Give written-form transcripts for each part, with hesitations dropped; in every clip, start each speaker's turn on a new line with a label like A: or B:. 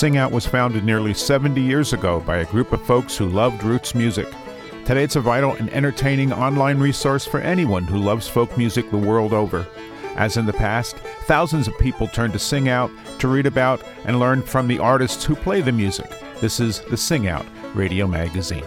A: Sing Out was founded nearly 70 years ago by a group of folks who loved roots music. Today it's a vital and entertaining online resource for anyone who loves folk music the world over. As in the past, thousands of people turn to Sing Out to read about and learn from the artists who play the music. This is the Sing Out Radio Magazine.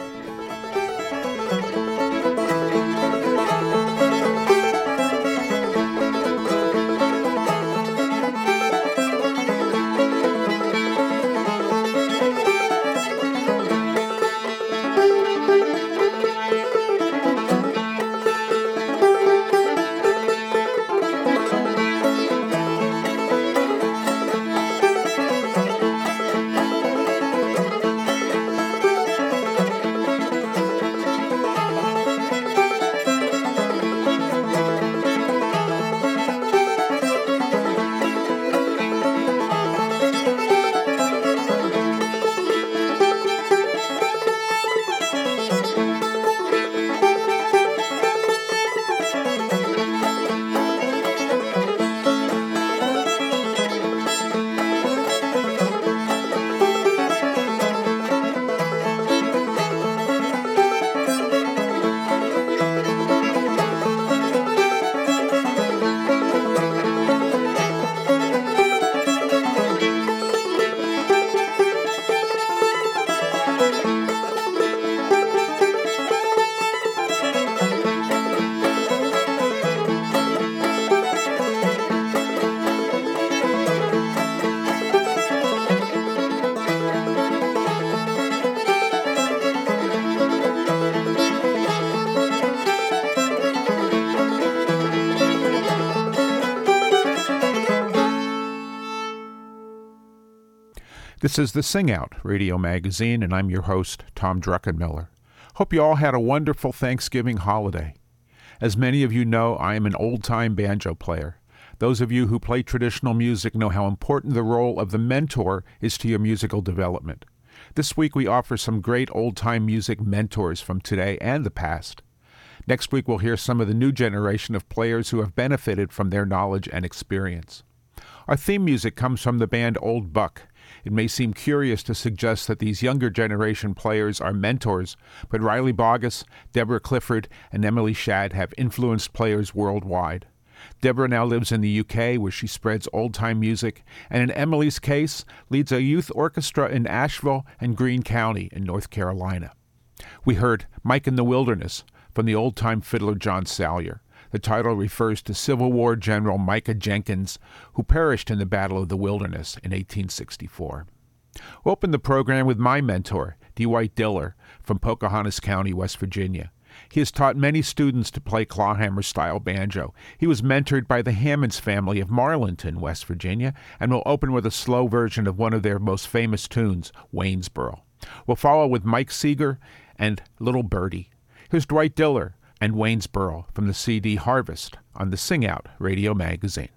A: This is the Sing Out Radio Magazine, and I'm your host, Tom Druckenmiller. Hope you all had a wonderful Thanksgiving holiday. As many of you know, I am an old-time banjo player. Those of you who play traditional music know how important the role of the mentor is to your musical development. This week we offer some great old-time music mentors from today and the past. Next week we'll hear some of the new generation of players who have benefited from their knowledge and experience. Our theme music comes from the band Old Buck. It may seem curious to suggest that these younger generation players are mentors, but Riley Bogus, Deborah Clifford, and Emily Shadd have influenced players worldwide. Deborah now lives in the UK, where she spreads old-time music, and in Emily's case, leads a youth orchestra in Asheville and Greene County in North Carolina. We heard Mike in the Wilderness from the old-time fiddler John Salyer. The title refers to Civil War General Micah Jenkins, who perished in the Battle of the Wilderness in 1864. We'll open the program with my mentor, Dwight Diller, from Pocahontas County, West Virginia. He has taught many students to play clawhammer-style banjo. He was mentored by the Hammonds family of Marlinton, West Virginia, and will open with a slow version of one of their most famous tunes, Waynesboro. We'll follow with Mike Seeger and Little Birdie. Here's Dwight Diller and Waynesboro from the CD Harvest on the Sing Out Radio Magazine.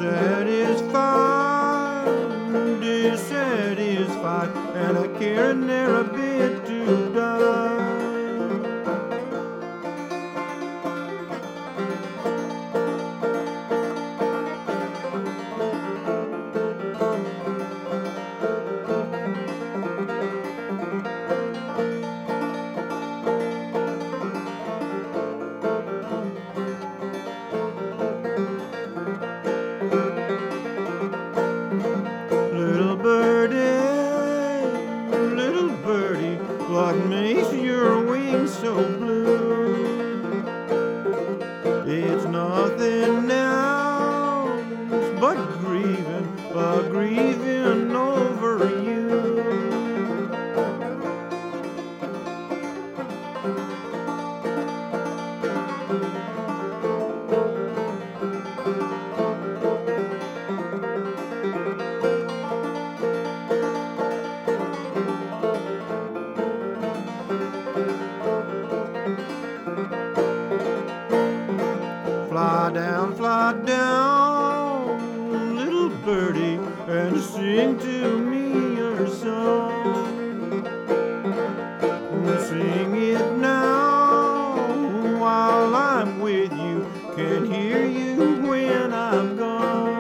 B: satisfied, dissatisfied, and I care ne'er a bit to die. Little birdie, what makes your wings so blue? It's nothing else but grieving over you. Fly down, little birdie, and sing to me your song. Sing it now while I'm with you, can't hear you when I'm gone.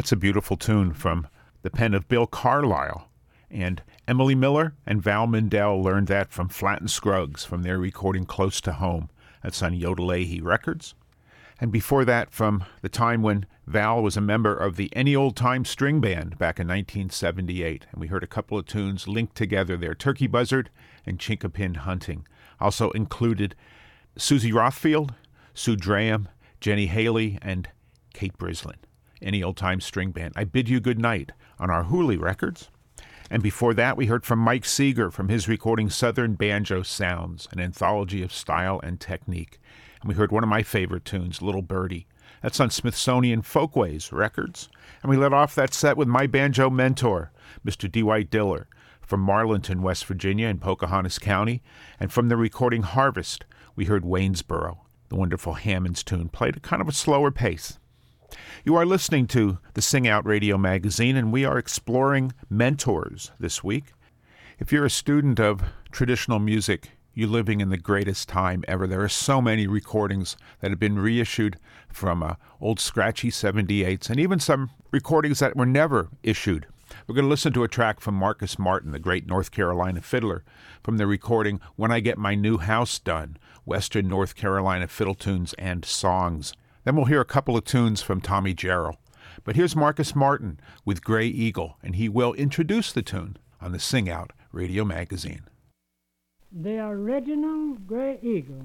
A: That's a beautiful tune from the pen of Bill Carlisle. And Emily Miller and Val Mindell learned that from Flatt and Scruggs from their recording Close to Home. That's on Yodelahi Records. And before that, from the time when Val was a member of the Any Old Time String Band back in 1978. And we heard a couple of tunes linked together there, Turkey Buzzard and Chinkapin Hunting. Also included Susie Rothfield, Sue Draham, Jenny Haley, and Kate Brislin. Any Old Time String Band. I Bid You Good Night on our Hooley Records. And before that, we heard from Mike Seeger from his recording Southern Banjo Sounds, an anthology of style and technique. And we heard one of my favorite tunes, Little Birdie. That's on Smithsonian Folkways Records. And we let off that set with my banjo mentor, Mr. D. Diller, from Marlinton, West Virginia in Pocahontas County. And from the recording Harvest, we heard Waynesboro, the wonderful Hammond's tune, played at kind of a slower pace. You are listening to the Sing Out Radio Magazine, and we are exploring mentors this week. If you're a student of traditional music, you're living in the greatest time ever. There are so many recordings that have been reissued from old scratchy 78s, and even some recordings that were never issued. We're going to listen to a track from Marcus Martin, the great North Carolina fiddler, from the recording When I Get My New House Done, Western North Carolina Fiddle Tunes and Songs. Then we'll hear a couple of tunes from Tommy Jarrell. But here's Marcus Martin with Gray Eagle, and he will introduce the tune on the Sing Out Radio Magazine.
C: The original Gray Eagle.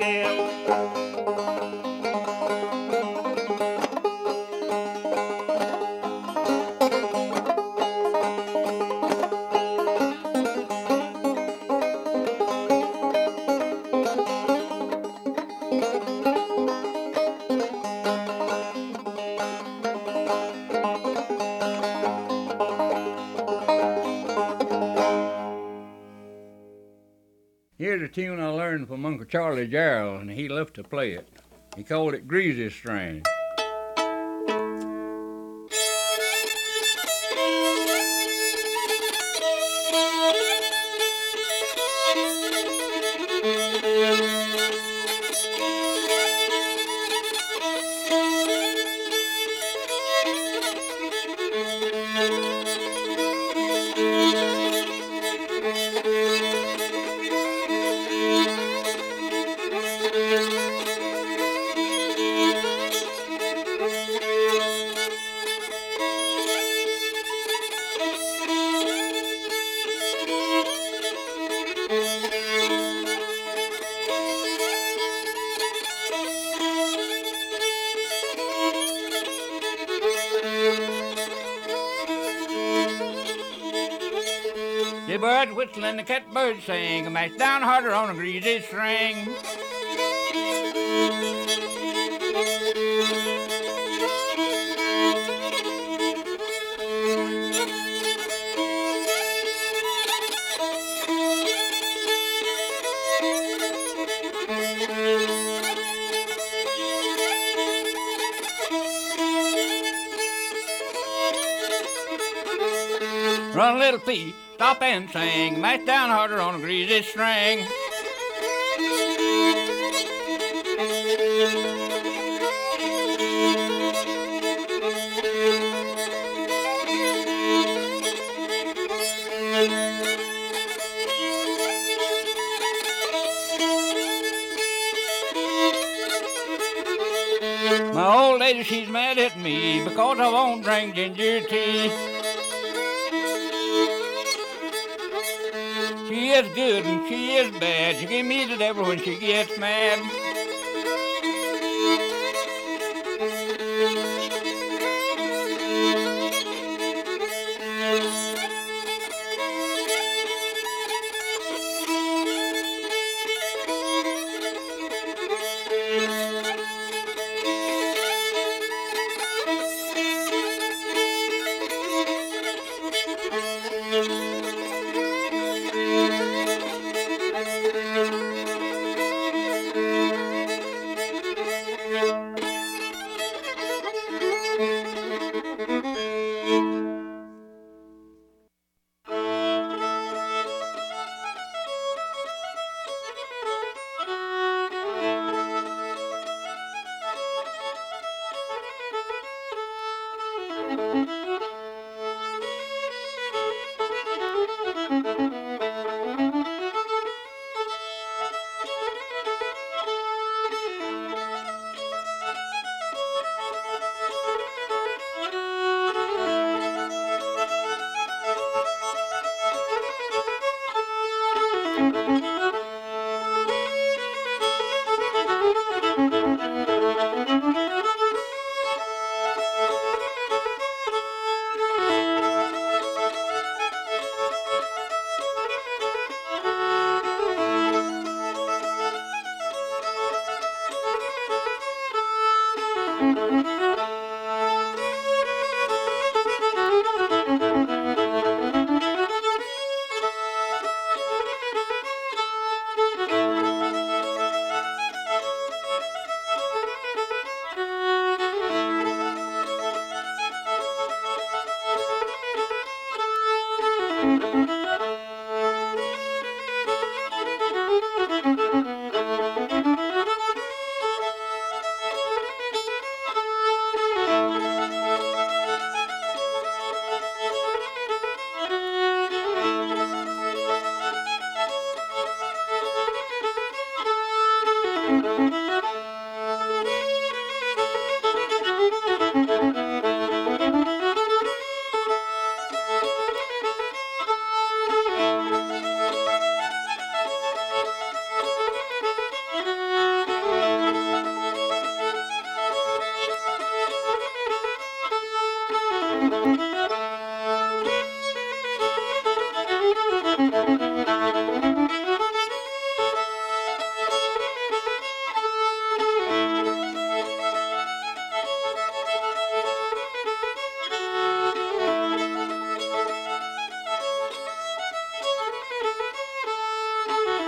D: gal. Here's a tune I learned from Uncle Charlie Gerald, and he loved to play it. He called it Greasy String. The birds whistle and the catbirds sing, mash down harder on a greasy string. Run, little feet, stop and sing, mash down harder on a greasy string. My old lady, she's mad at me because I won't drink ginger tea. She is good and she is bad. She give me the devil when she gets mad.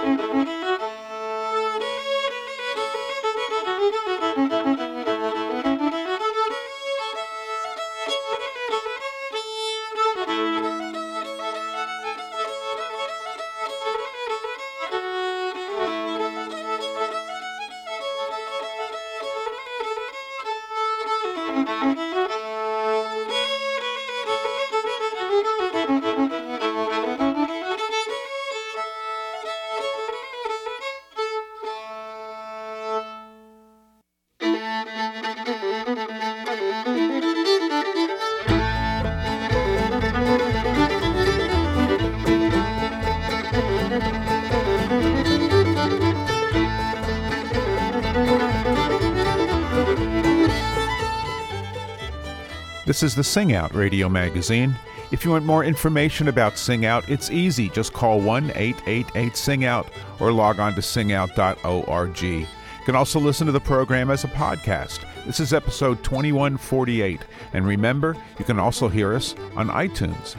A: This is the Sing Out radio magazine. If you want more information about Sing Out, it's easy. Just call 1-888-SING-OUT or log on to singout.org. You can also listen to the program as a podcast. This is episode 2148. And remember, you can also hear us on iTunes.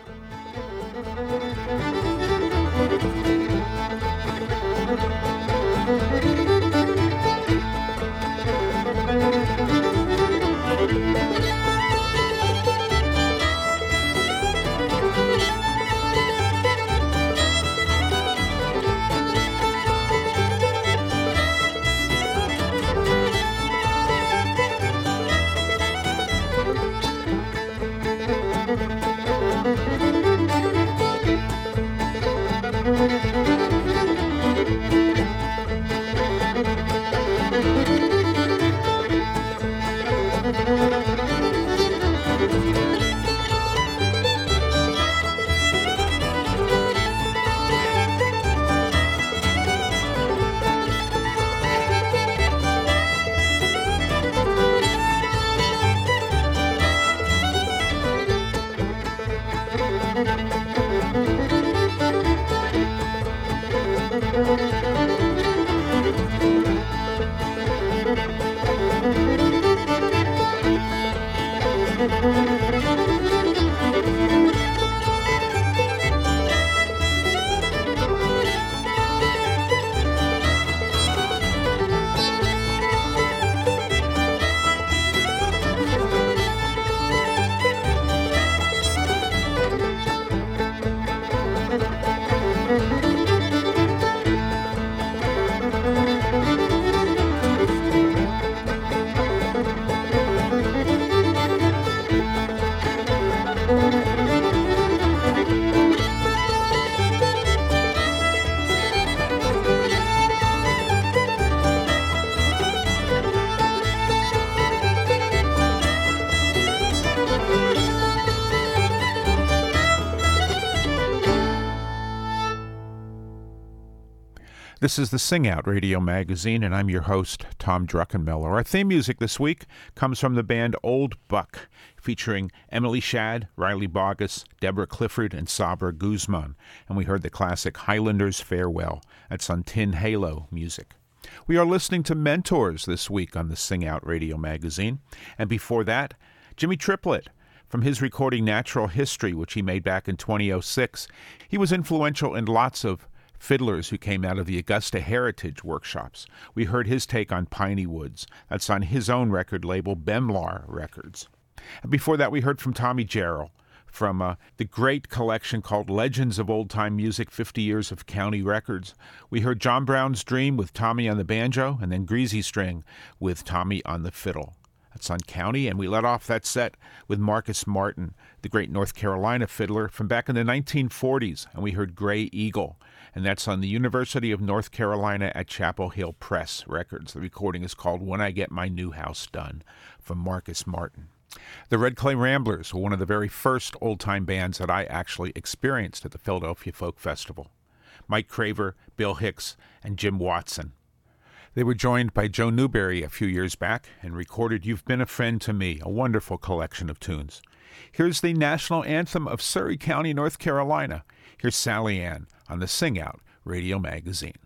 A: This is the Sing Out radio magazine, and I'm your host, Tom Druckenmiller. Our theme music this week comes from the band Old Buck, featuring Emily Shadd, Riley Bogus, Deborah Clifford, and Sabra Guzman. And we heard the classic Highlander's Farewell. That's on Tin Halo music. We are listening to Mentors this week on the Sing Out radio magazine. And before that, Jimmy Triplett. From his recording Natural History, which he made back in 2006, he was influential in lots of fiddlers who came out of the Augusta Heritage workshops. We heard his take on Piney Woods. That's on his own record label, Bemlar Records. And before that, we heard from Tommy Jarrell from the great collection called Legends of Old Time Music, 50 Years of County Records. We heard John Brown's Dream with Tommy on the banjo, and then Greasy String with Tommy on the fiddle. That's on County, and we let off that set with Marcus Martin, the great North Carolina fiddler from back in the 1940s, and we heard Gray Eagle, and that's on the University of North Carolina at Chapel Hill Press Records. The recording is called When I Get My New House Done, from Marcus Martin. The Red Clay Ramblers were one of the very first old-time bands that I actually experienced at the Philadelphia Folk Festival. Mike Craver, Bill Hicks, and Jim Watson. They were joined by Joe Newberry a few years back and recorded You've Been a Friend to Me, a wonderful collection of tunes. Here's the national anthem of Surry County, North Carolina. Here's Sally Ann on the Sing Out radio magazine.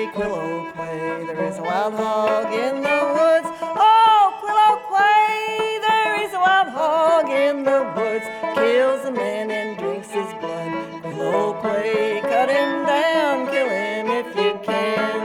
E: Quillo Quay, there is a wild hog in the woods. Oh, Quillo Quay, there is a wild hog in the woods. Kills a man and drinks his blood. Quillo Quay, cut him down, kill him if you can.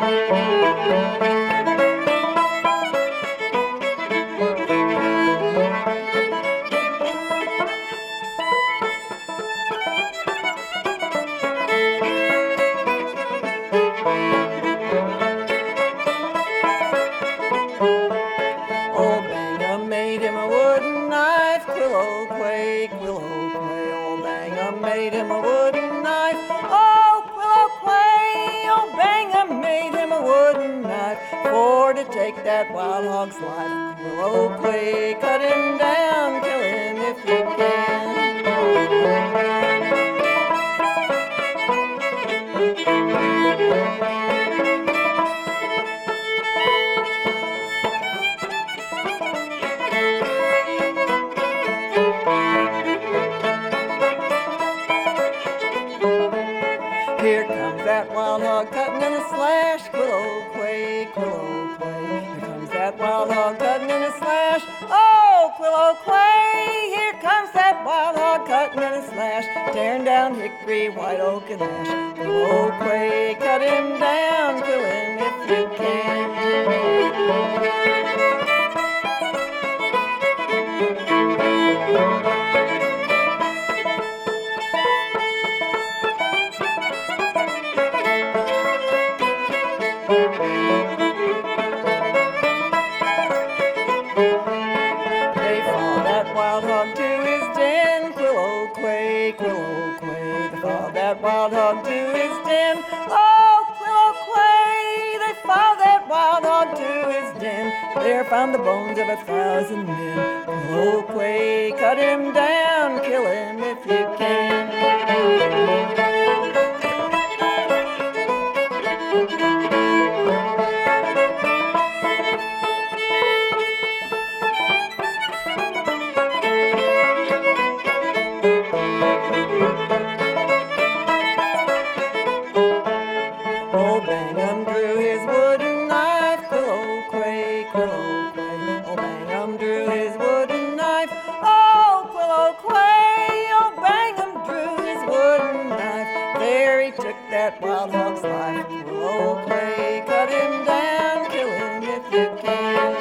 E: Old Bangham made him a wooden knife, Quillo Quay, Quillo Quay. Old Bangham made him a wooden knife. Oh, Quillo Quay, old Bangham made him a wooden knife for to take that wild hog's life. Quillo Quay, cut him down, kill him if you can. Here comes that wild hog cutting in a slash, Quillo Quay, Quillo Quay. Here comes that wild hog cutting in a slash. Oh, Quillo Quay, here comes that wild hog cutting in a slash, tearing down hickory, white oak, and ash. Quillo Quay, cut him down, kill him if you can. They followed that wild hog to his den, Quillo Quay, Quillo Quay. They followed that wild hog to his den. Oh, Quillo Quay, they followed that wild hog to his den. There found the bones of 1,000 men. Quillo Quay, cut him down, kill him if you can. Old Bangham drew his wooden knife, Quillo Quay, Quillo Quay. Old Bangham drew his wooden knife. Oh, Quillo Quay, old Bangham drew his wooden knife. There he took that wild hog's life. Quillo Quay, cut him down, kill him if you can.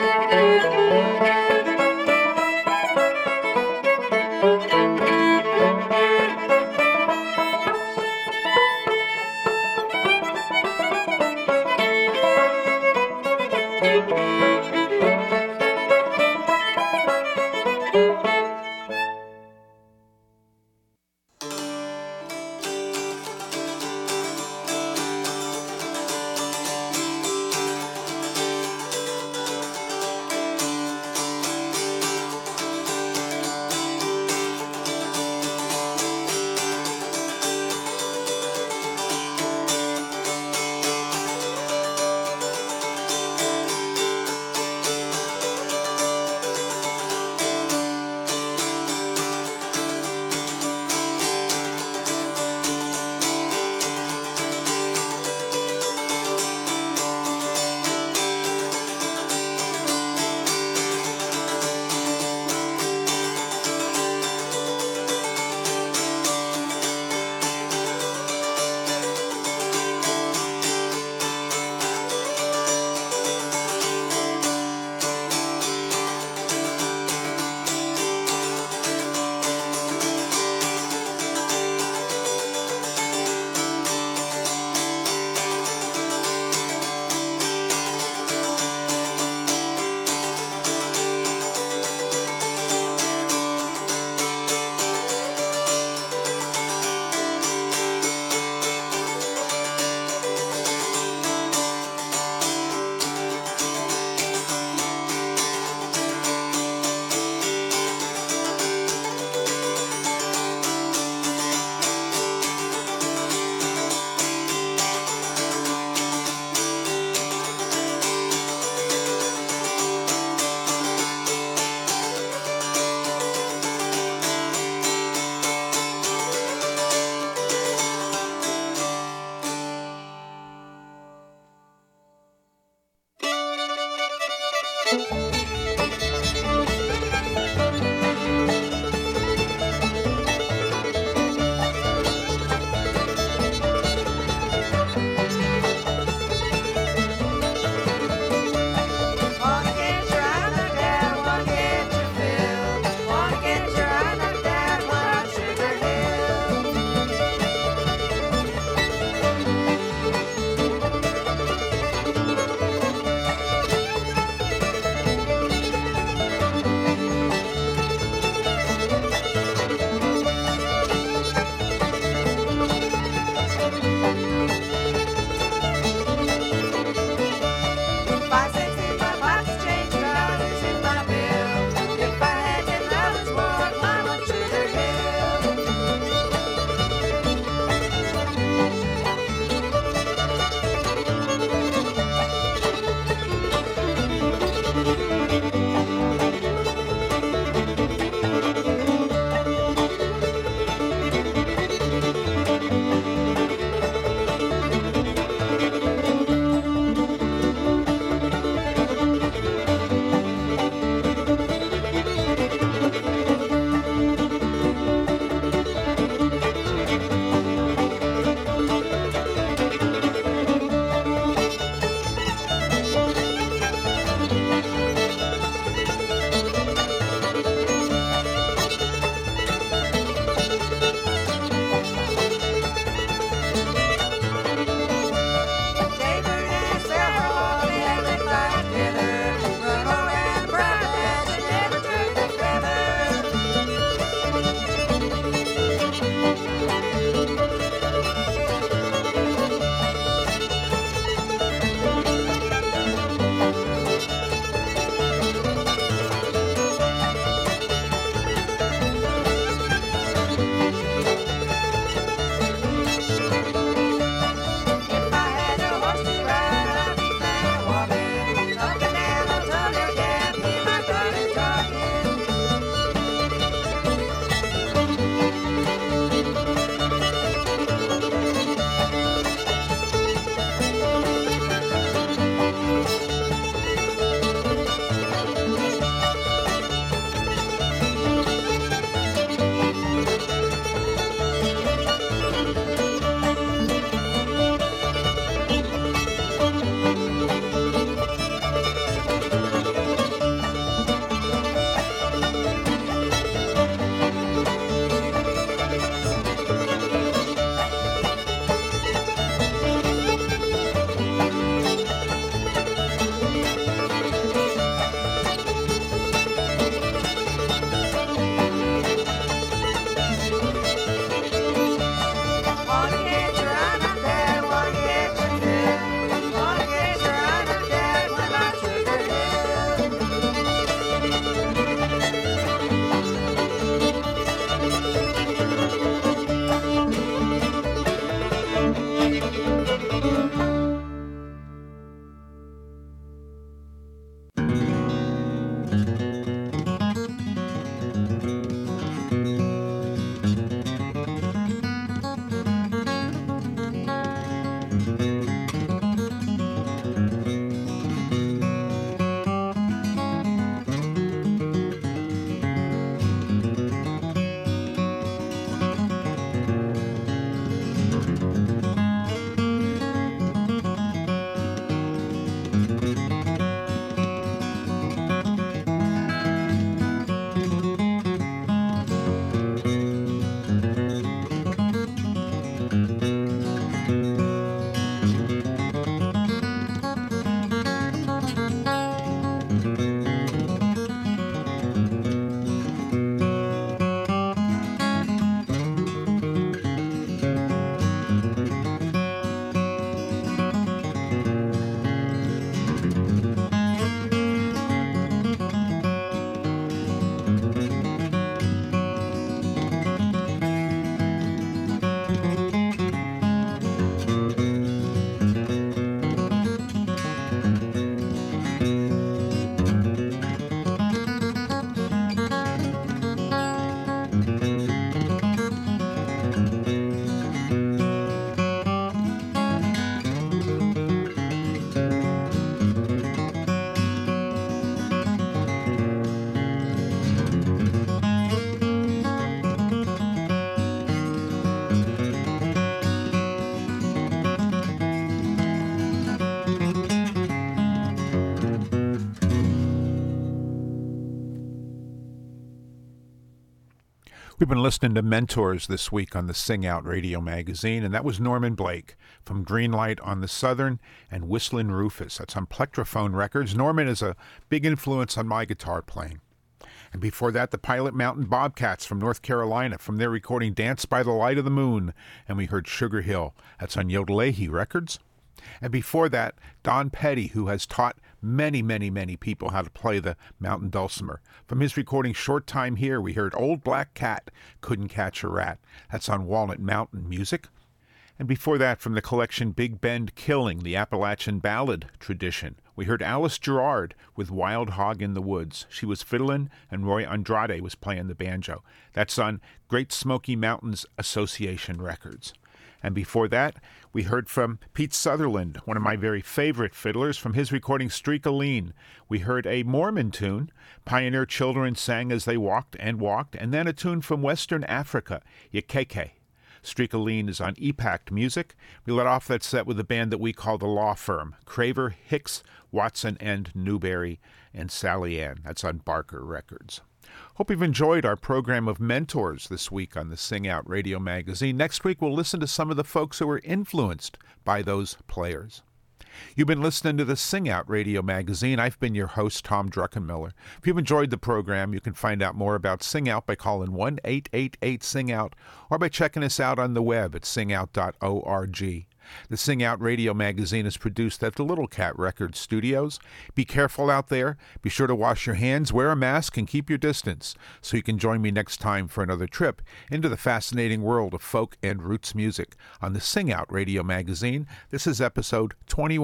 A: We've been listening to Mentors this week on the Sing Out Radio magazine, and that was Norman Blake from Greenlight on the Southern and Whistlin' Rufus. That's on Plectrophone Records. Norman is a big influence on my guitar playing. And before that, the Pilot Mountain Bobcats from North Carolina from their recording Dance by the Light of the Moon, and we heard Sugar Hill. That's on Yodelahi Records. And before that, Don Petty, who has taught many, many, many people how to play the mountain dulcimer. From his recording Short Time Here, we heard Old Black Cat, Couldn't Catch a Rat. That's on Walnut Mountain Music. And before that, from the collection Big Bend Killing, the Appalachian Ballad Tradition, we heard Alice Gerard with Wild Hog in the Woods. She was fiddling, and Roy Andrade was playing the banjo. That's on Great Smoky Mountains Association Records. And before that, we heard from Pete Sutherland, one of my very favorite fiddlers, from his recording Streak-a-Lean. We heard a Mormon tune, Pioneer Children Sang as They Walked, and then a tune from Western Africa, Yekeke. Streak-a-Lean is on EPACT Music. We let off that set with a band that we call the Law Firm, Craver, Hicks, Watson, and Newberry, and Sally Ann. That's on Barker Records. Hope you've enjoyed our program of mentors this week on the Sing Out Radio magazine. Next week, we'll listen to some of the folks who were influenced by those players. You've been listening to the Sing Out Radio magazine. I've been your host, Tom Druckenmiller. If you've enjoyed the program, you can find out more about Sing Out by calling 1-888-SING-OUT or by checking us out on the web at singout.org. The Sing Out Radio magazine is produced at the Little Cat Records Studios. Be careful out there. Be sure to wash your hands, wear a mask, and keep your distance so you can join me next time for another trip into the fascinating world of folk and roots music on the Sing Out Radio magazine. This is episode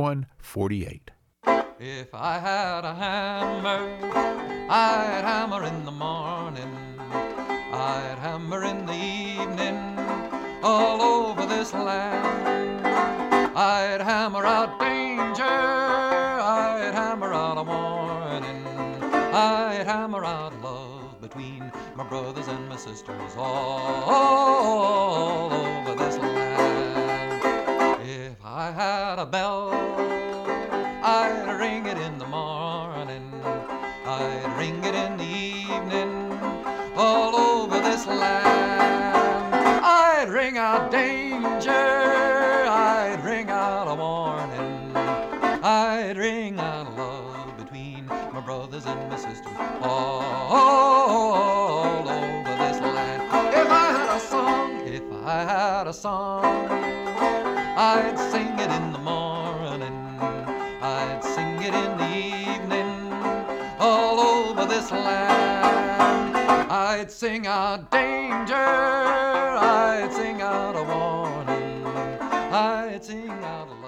A: 2148.
F: If I had a hammer, I'd hammer in the morning, I'd hammer in the evening, all over this land. I'd hammer out danger, I'd hammer out a warning, I'd hammer out love between my brothers and my sisters all over this land. If I had a bell, I'd ring it in the morning, I'd ring it in the evening, all over this land. I'd ring out danger, I'd ring out a warning, I'd ring out love between my brothers and my sisters all over this land. If I had a song, I'd sing it in the morning, I'd sing it in the evening, all over this land. I'd sing out danger, I'd sing out a warning, I'd sing out a